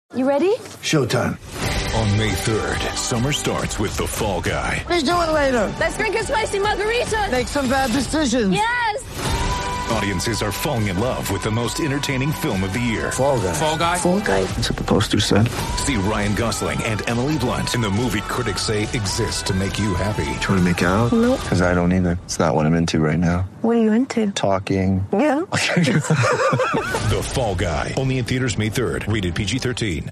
You ready? Showtime. On May 3rd, summer starts with The Fall Guy. Let's do it later. Let's drink a spicy margarita. Make some bad decisions. Yes. Audiences are falling in love with the most entertaining film of the year. Fall Guy. Fall Guy? Fall Guy. That's what the poster said. See Ryan Gosling and Emily Blunt in the movie critics say exists to make you happy. Trying to make it out? Nope. Because I don't either. It's not what I'm into right now. What are you into? Talking. Yeah. The Fall Guy. Only in theaters May 3rd. Rated PG-13.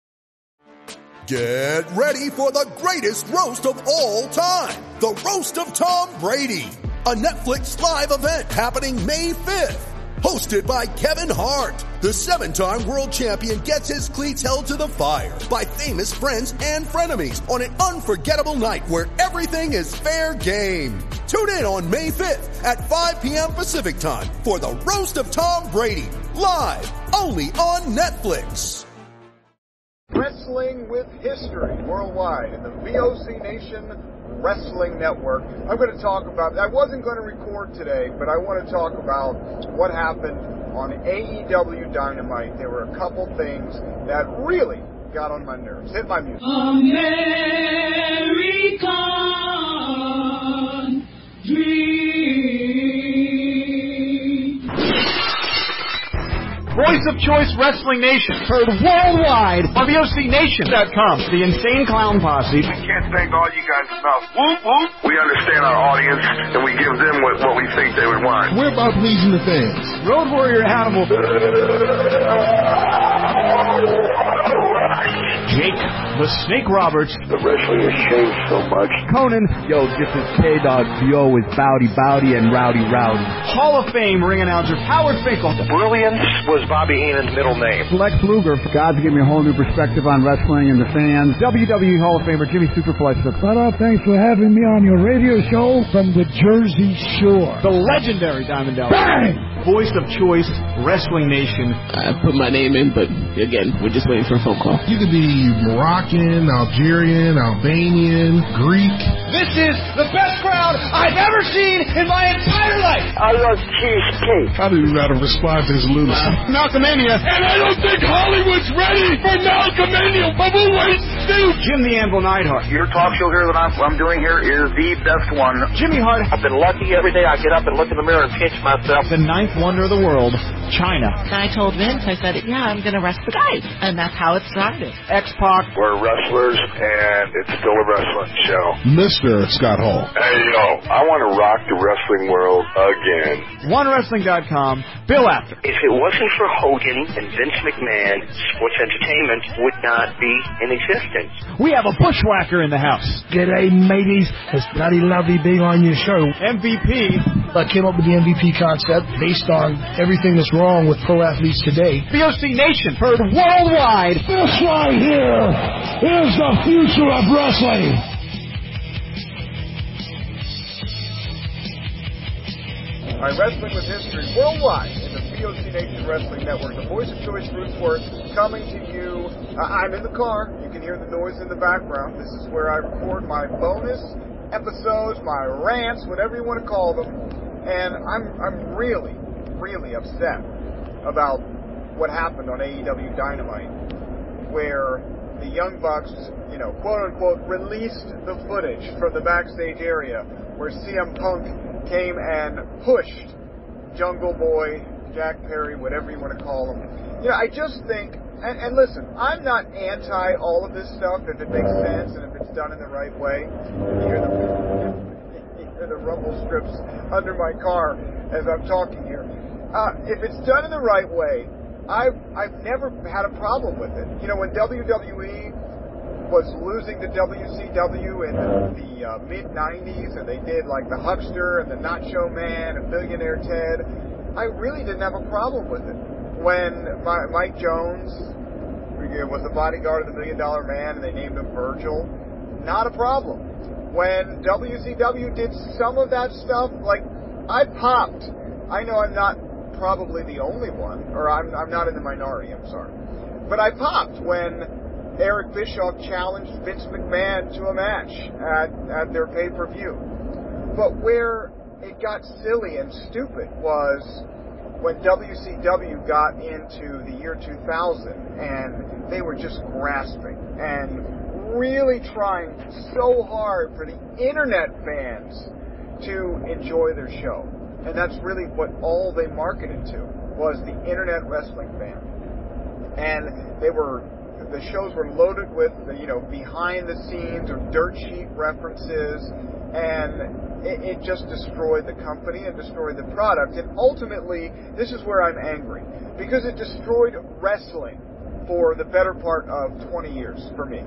Get ready for the greatest roast of all time. The Roast of Tom Brady. A Netflix live event happening May 5th. Hosted by Kevin Hart. The 7-time world champion gets his cleats held to the fire by famous friends and frenemies on an unforgettable night where everything is fair game. Tune in on May 5th at 5 p.m. Pacific time for the Roast of Tom Brady. Live only on Netflix. Wrestling with History worldwide in the VOC Nation Wrestling Network. I'm going to talk about, I wasn't going to record today, but I want to talk about what happened on AEW Dynamite. There were a couple things that really got on my nerves. Hit my music. American Dream. Voice of Choice Wrestling Nation, heard worldwide on VOCNation.com. The Insane Clown Posse. We can't thank all you guys enough. Whoop, whoop. We understand our audience, and we give them what we think they would want. We're about pleasing the fans. Road Warrior Hannibal. Jake, the Snake Roberts. The wrestling has changed so much. Conan. Yo, this is K-Dog. Yo is Bowdy Bowdy and Rowdy Rowdy. Hall of Fame ring announcer Howard Finkel. Brilliance was Bobby Heenan's middle name. Lex Luger. God's given me a whole new perspective on wrestling and the fans. WWE Hall of Famer Jimmy Superflex. Thanks for having me on your radio show from the Jersey Shore. The legendary Diamond Dallas. Bang! Voice of Choice Wrestling Nation. I put my name in, but again, we're just waiting for a phone call. You could be Moroccan, Algerian, Albanian, Greek. This is the best crowd I've ever seen in my entire life. I love cheesecake. I didn't know how to respond to his lunacy. Malcolmania. And I don't think Hollywood's ready for Malcolmania, but we'll wait and see. Jim the Anvil Neidhart. Your talk show here that I'm doing here is the best one. Jimmy Hart. I've been lucky every day I get up and look in the mirror and pinch myself. The ninth wonder of the world, China. And I told Vince, I said, yeah, I'm going to wrestle the guys. And that's how it started. X-Pac. We're wrestlers, and it's still a wrestling show. Mr. Scott Hall. Hey, yo, I want to rock the wrestling world again. OneWrestling.com, Bill Apter. If it wasn't for Hogan and Vince McMahon, sports entertainment would not be in existence. We have a bushwhacker in the house. G'day, mateys. It's bloody lovely being on your show. MVP. I came up with the MVP concept based on everything that's wrong with pro athletes today. VOC Nation, heard worldwide. This right here is the future of wrestling. All right, Wrestling with History worldwide in the VOC Nation Wrestling Network. The Voice of Choice Rootsworth coming to you. I'm in the car. You can hear the noise in the background. This is where I record my bonus episodes, my rants, whatever you want to call them. And I'm really, really upset about what happened on AEW Dynamite, where the Young Bucks, quote unquote, released the footage from the backstage area where CM Punk came and pushed Jungle Boy, Jack Perry, whatever you want to call him. I just think, and listen, I'm not anti all of this stuff if it makes sense and if it's done in the right way. You hear the rumble strips under my car as I'm talking here. If it's done in the right way, I've never had a problem with it. When WWE was losing to WCW in the mid-90s, and they did like the Huckster and the Nacho Man and Billionaire Ted, I really didn't have a problem with it. When Mike Jones was the bodyguard of the $1 Million Man and they named him Virgil, not a problem. When WCW did some of that stuff, I popped. I know I'm not probably the only one, or I'm not in the minority, I'm sorry. But I popped when Eric Bischoff challenged Vince McMahon to a match at their pay-per-view. But where it got silly and stupid was when WCW got into the year 2000, and they were just grasping and really trying so hard for the internet fans to enjoy their show. And that's really what all they marketed to, was the internet wrestling fan. And the shows were loaded with, behind the scenes or dirt sheet references, and it just destroyed the company and destroyed the product. And ultimately, this is where I'm angry, because it destroyed wrestling for the better part of 20 years for me.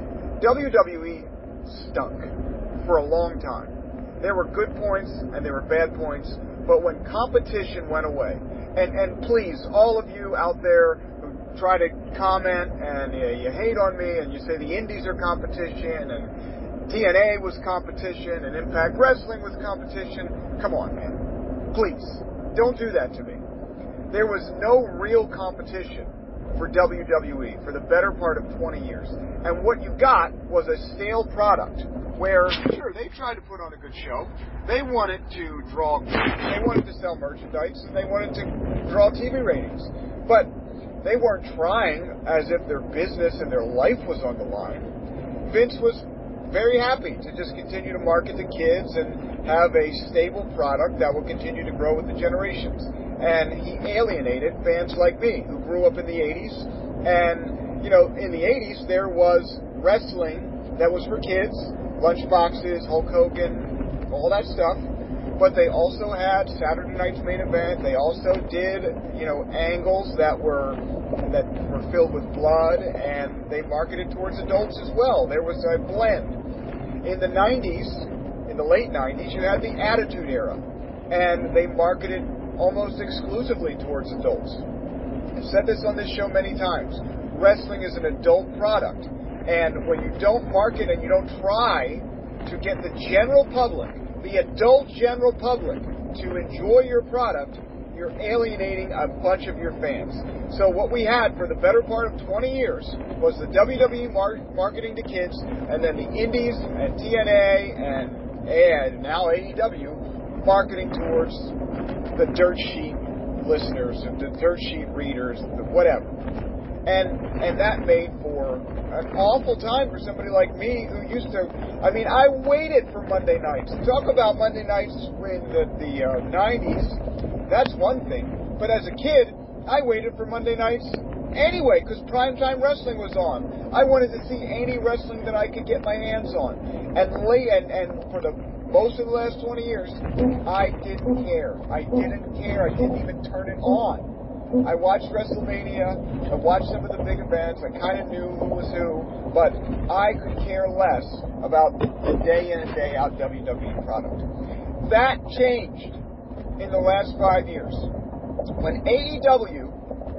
WWE stunk for a long time. There were good points and there were bad points, but when competition went away, and please, all of you out there who try to comment and you hate on me and you say the Indies are competition and TNA was competition and Impact Wrestling was competition, come on, man. Please, don't do that to me. There was no real competition for WWE for the better part of 20 years. And what you got was a stale product where, sure, they tried to put on a good show. They wanted to they wanted to sell merchandise, and they wanted to draw TV ratings. But they weren't trying as if their business and their life was on the line. Vince was very happy to just continue to market to kids and have a stable product that will continue to grow with the generations. And he alienated fans like me who grew up in the 80s. And, in the 80s there was wrestling that was for kids, Lunchboxes, Hulk Hogan, all that stuff. But they also had Saturday Night's Main Event. They also did, angles that were filled with blood, and they marketed towards adults as well. There was a blend. In the 90s, in the late 90s, you had the Attitude Era, and they marketed almost exclusively towards adults. I've said this on this show many times. Wrestling is an adult product, and when you don't market and you don't try to get the general public, the adult general public, to enjoy your product, you're alienating a bunch of your fans. So what we had for the better part of 20 years was the WWE marketing to kids, and then the Indies and TNA and now AEW marketing towards the dirt sheet listeners, the dirt sheet readers, whatever. And that made for an awful time for somebody like me who used to, I waited for Monday nights. Talk about Monday nights in the 90s, that's one thing. But as a kid, I waited for Monday nights anyway, because primetime wrestling was on. I wanted to see any wrestling that I could get my hands on. And for the most of the last 20 years, I didn't care. I didn't even turn it on. I watched WrestleMania, I watched some of the big events, I kind of knew who was who, but I could care less about the day in and day out WWE product. That changed in the last 5 years. When AEW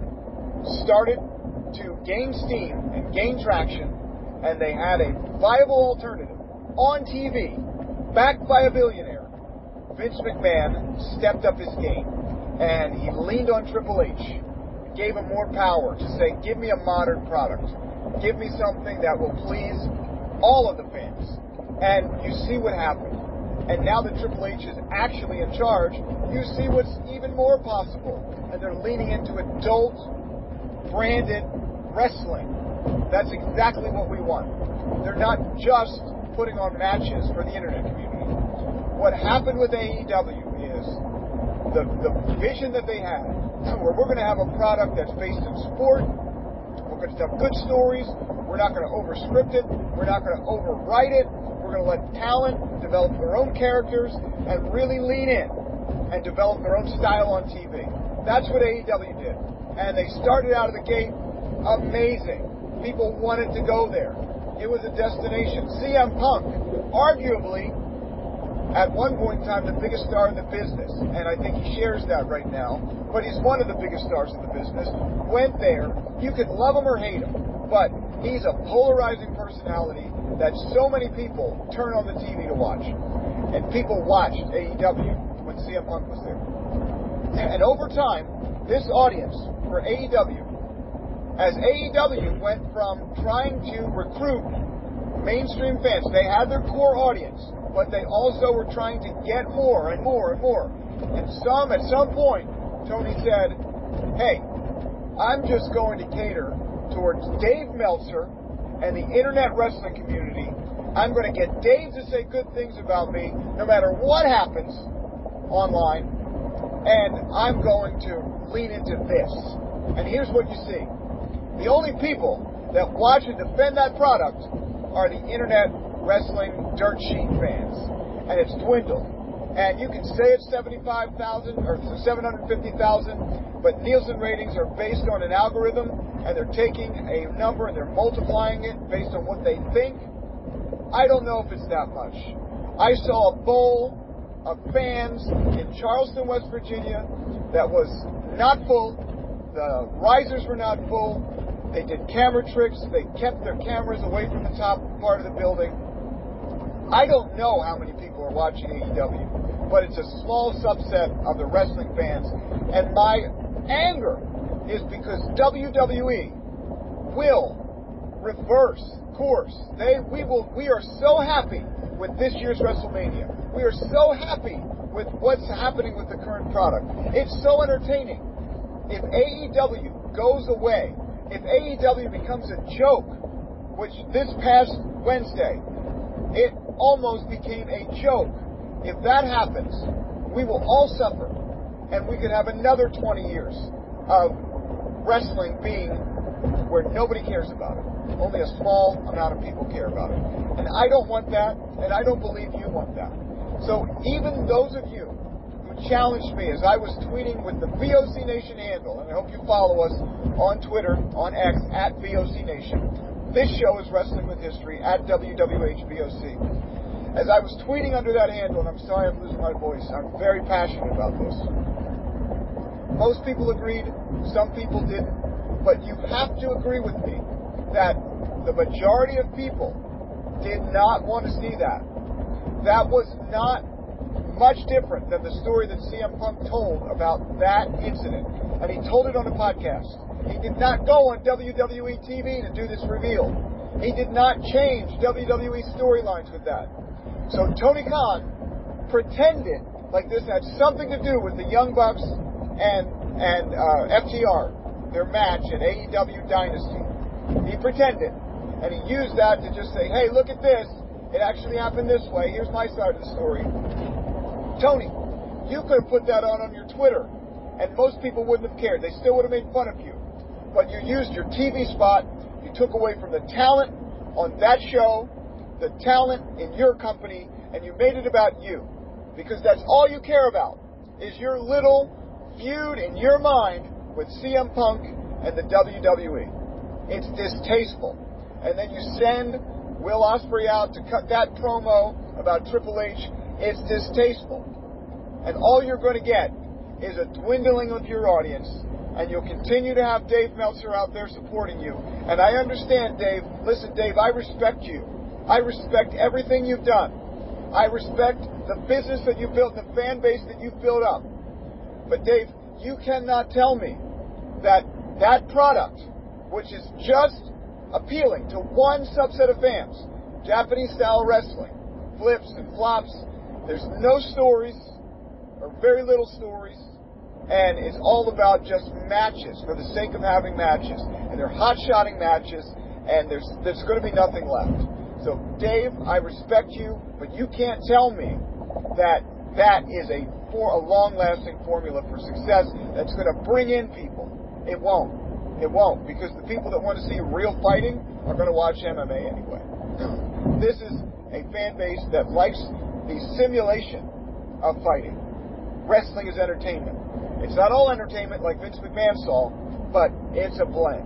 started to gain steam and gain traction, and they had a viable alternative on TV, backed by a billionaire, Vince McMahon stepped up his game. And he leaned on Triple H, gave him more power to say, give me a modern product. Give me something that will please all of the fans. And you see what happened. And now that Triple H is actually in charge, you see what's even more possible. And they're leaning into adult, branded wrestling. That's exactly what we want. They're not just putting on matches for the internet community. What happened with AEW is the vision that they had, where we're going to have a product that's based in sport, we're going to tell good stories, we're not going to over-script it, we're not going to overwrite it, we're going to let talent develop their own characters and really lean in and develop their own style on TV. That's what AEW did. And they started out of the gate amazing. People wanted to go there. It was a destination. CM Punk, arguably, at one point in time, the biggest star in the business, and I think he shares that right now, but he's one of the biggest stars in the business, went there. You could love him or hate him, but he's a polarizing personality that so many people turn on the TV to watch. And people watched AEW when CM Punk was there. And over time, this audience for AEW, as AEW went from trying to recruit mainstream fans, they had their core audience, but they also were trying to get more and more and more. And at some point, Tony said, hey, I'm just going to cater towards Dave Meltzer and the internet wrestling community. I'm going to get Dave to say good things about me no matter what happens online, and I'm going to lean into this. And here's what you see. The only people that watch and defend that product are the internet wrestling dirt sheet fans. And it's dwindled. And you can say it's 75,000 or 750,000, but Nielsen ratings are based on an algorithm, and they're taking a number and they're multiplying it based on what they think. I don't know if it's that much. I saw a bowl of fans in Charleston, West Virginia that was not full. The risers were not full. They did camera tricks. They kept their cameras away from the top part of the building. I don't know how many people are watching AEW, but it's a small subset of the wrestling fans. And my anger is because WWE will reverse course. We are so happy with this year's WrestleMania. We are so happy with what's happening with the current product. It's so entertaining. If AEW goes away, if AEW becomes a joke, which this past Wednesday, it almost became a joke. If that happens, we will all suffer, and we could have another 20 years of wrestling being where nobody cares about it. Only a small amount of people care about it. And I don't want that, and I don't believe you want that. So even those of you who challenged me as I was tweeting with the VOC Nation handle, and I hope you follow us on Twitter, on X, at VOC Nation. This show is Wrestling with History, at WWHVOC. As I was tweeting under that handle, and I'm sorry I'm losing my voice, I'm very passionate about this. Most people agreed, some people didn't, but you have to agree with me that the majority of people did not want to see that. That was not much different than the story that CM Punk told about that incident. And he told it on a podcast. He did not go on WWE TV to do this reveal. He did not change WWE storylines with that. So Tony Khan pretended like this had something to do with the Young Bucks and FTR, their match at AEW Dynasty. He pretended. And he used that to just say, hey, look at this. It actually happened this way. Here's my side of the story. Tony, you could have put that on your Twitter, and most people wouldn't have cared. They still would have made fun of you. But you used your TV spot. You took away from the talent on that show, the talent in your company, and you made it about you. Because that's all you care about, is your little feud in your mind with CM Punk and the WWE. It's distasteful. And then you send Will Ospreay out to cut that promo about Triple H. It's distasteful. And all you're going to get is a dwindling of your audience, and you'll continue to have Dave Meltzer out there supporting you. And I understand, Dave. Listen, Dave, I respect you. I respect everything you've done. I respect the business that you built, the fan base that you've built up. But, Dave, you cannot tell me that that product, which is just appealing to one subset of fans, Japanese-style wrestling, flips and flops, there's no stories, or very little stories, and it's all about just matches for the sake of having matches. And they're hot-shotting matches, and there's going to be nothing left. So, Dave, I respect you, but you can't tell me that that is a long-lasting formula for success that's going to bring in people. It won't. It won't, because the people that want to see real fighting are going to watch MMA anyway. This is a fan base that likes the simulation of fighting. Wrestling is entertainment. It's not all entertainment like Vince McMahon saw, but it's a blend.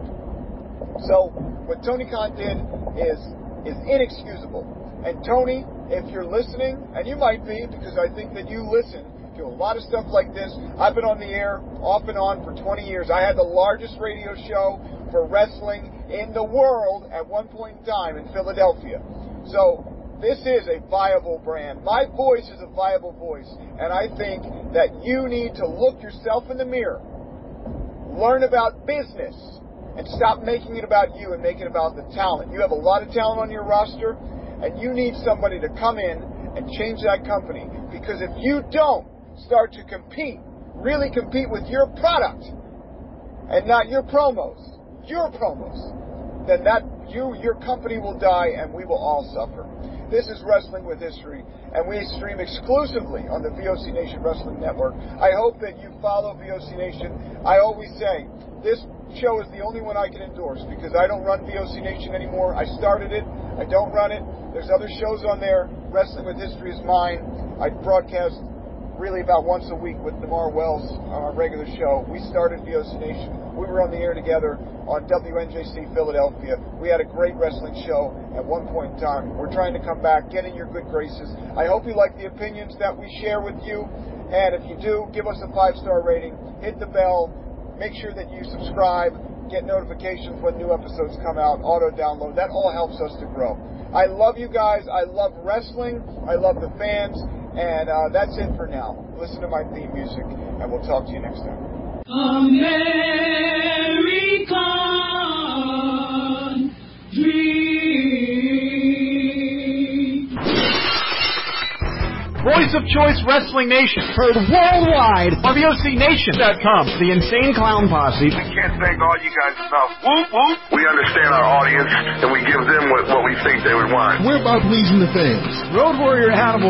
So what Tony Khan did is inexcusable. And Tony, if you're listening, and you might be, because I think that you listen to a lot of stuff like this. I've been on the air off and on for 20 years. I had the largest radio show for wrestling in the world at one point in time in Philadelphia. So this is a viable brand. My voice is a viable voice. And I think that you need to look yourself in the mirror, learn about business, and stop making it about you and make it about the talent. You have a lot of talent on your roster, and you need somebody to come in and change that company. Because if you don't start to compete really compete with your product and not your promos, then your company will die and we will all suffer. This is Wrestling with History, and we stream exclusively on the VOC Nation Wrestling Network. I hope that you follow VOC Nation. I always say, this show is the only one I can endorse because I don't run VOC Nation anymore. I started it. I don't run it. There's other shows on there. Wrestling with History is mine. I broadcast really about once a week with Damar Wells on our regular show. We started VOC Nation. We were on the air together on WNJC Philadelphia. We had a great wrestling show at one point in time. We're trying to come back, get in your good graces. I hope you like the opinions that we share with you. And if you do, give us a 5-star rating. Hit the bell. Make sure that you subscribe. Get notifications when new episodes come out. Auto-download. That all helps us to grow. I love you guys. I love wrestling. I love the fans. And that's it for now. Listen to my theme music, and we'll talk to you next time. American Dream. Voice of Choice Wrestling Nation, heard worldwide on VOCNation.com. The Insane Clown Posse. I can't thank all you guys enough. Whoop, whoop. We understand our audience, and we give them what we think they would want. We're about pleasing the fans. Road Warrior Hannibal.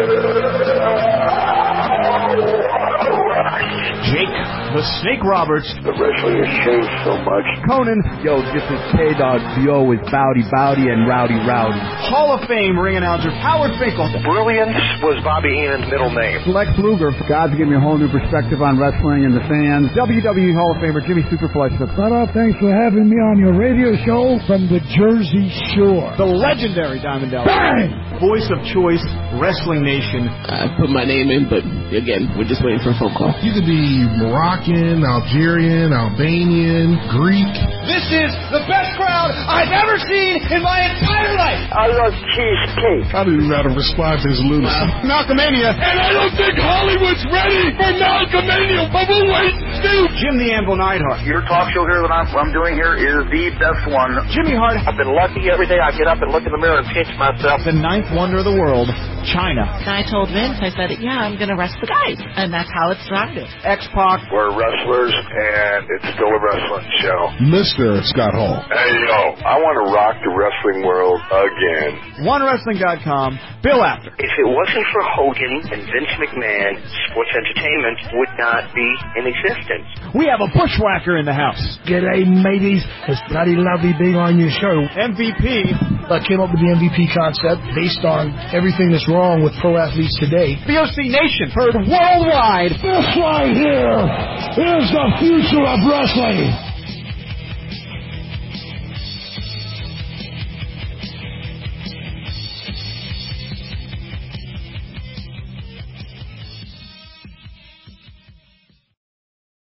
Jake the Snake Roberts. The wrestling has changed so much. Conan. Yo, this is K-Dog. Yo is Bowdy and Rowdy. Hall of Fame ring announcer Howard Finkel. Brilliance was Bobby Heenan's middle name. Lex Luger. God's giving me a whole new perspective on wrestling and the fans. WWE Hall of Famer Jimmy Superfly. Thanks for having me on your radio show from the Jersey Shore. The legendary Diamond Dallas. Bang! Voice of Choice Wrestling Nation. I put my name in, but again, we're just waiting for a phone call. You could be Moroccan, Algerian, Albanian, Greek. This is the best crowd I've ever seen in my entire life. I love cheesecake. I don't even know how to respond to his lunacy. Malcolmania. And I don't think Hollywood's ready for Malcolmania, but we'll wait and see. Jim the Anvil Neidhart. Your talk show here that I'm doing here is the best one. Jimmy Hart. I've been lucky every day I get up and look in the mirror and pinch myself. The ninth wonder of the world, China. And I told Vince, I said, yeah, I'm going to wrestle the guys. And that's how it started. X-Pac. We're wrestlers, and it's still a wrestling show. Mr. Scott Hall. Hey, yo, I want to rock the wrestling world again. OneWrestling.com, Bill Apter. If it wasn't for Hogan and Vince McMahon, sports entertainment would not be in existence. We have a bushwhacker in the house. G'day, mateys. It's bloody lovely being on your show. MVP. I came up with the MVP concept based on everything that's wrong with pro athletes today. VOC Nation, heard worldwide. This right here is the future of wrestling.